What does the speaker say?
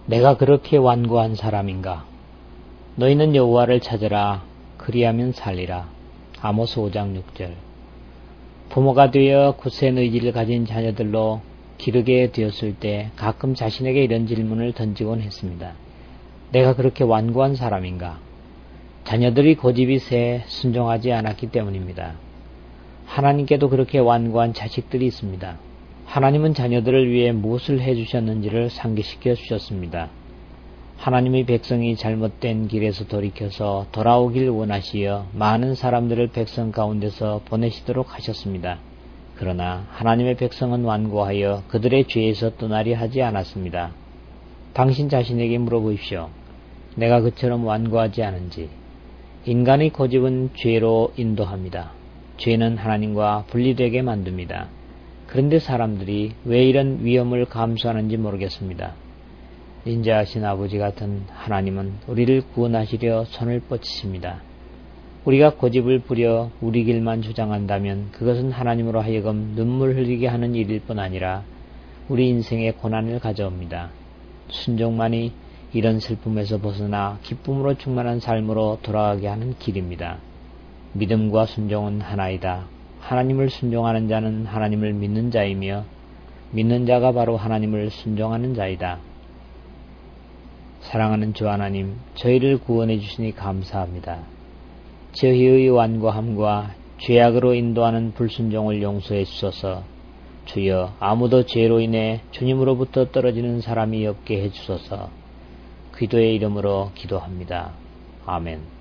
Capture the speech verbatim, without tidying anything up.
내가 그렇게 완고한 사람인가? 너희는 여호와를 찾으라. 그리하면 살리라. 아모스 오 장 육 절. 부모가 되어 굳센 의지를 가진 자녀들로 기르게 되었을 때 가끔 자신에게 이런 질문을 던지곤 했습니다. 내가 그렇게 완고한 사람인가? 자녀들이 고집이 세 순종하지 않았기 때문입니다. 하나님께도 그렇게 완고한 자식들이 있습니다. 하나님은 자녀들을 위해 무엇을 해주셨는지를 상기시켜 주셨습니다. 하나님의 백성이 잘못된 길에서 돌이켜서 돌아오길 원하시어 많은 사람들을 백성 가운데서 보내시도록 하셨습니다. 그러나 하나님의 백성은 완고하여 그들의 죄에서 떠나려 하지 않았습니다. 당신 자신에게 물어보십시오. 내가 그처럼 완고하지 않은지. 인간의 고집은 죄로 인도합니다. 죄는 하나님과 분리되게 만듭니다. 그런데 사람들이 왜 이런 위험을 감수하는지 모르겠습니다. 인자하신 아버지 같은 하나님은 우리를 구원하시려 손을 뻗치십니다. 우리가 고집을 부려 우리 길만 주장한다면 그것은 하나님으로 하여금 눈물 흘리게 하는 일일 뿐 아니라 우리 인생에 고난을 가져옵니다. 순종만이 이런 슬픔에서 벗어나 기쁨으로 충만한 삶으로 돌아가게 하는 길입니다. 믿음과 순종은 하나이다. 하나님을 순종하는 자는 하나님을 믿는 자이며 믿는 자가 바로 하나님을 순종하는 자이다. 사랑하는 주 하나님, 저희를 구원해 주시니 감사합니다. 저희의 완고함과 죄악으로 인도하는 불순종을 용서해 주소서. 주여, 아무도 죄로 인해 주님으로부터 떨어지는 사람이 없게 해 주소서. 기도의 이름으로 기도합니다. 아멘.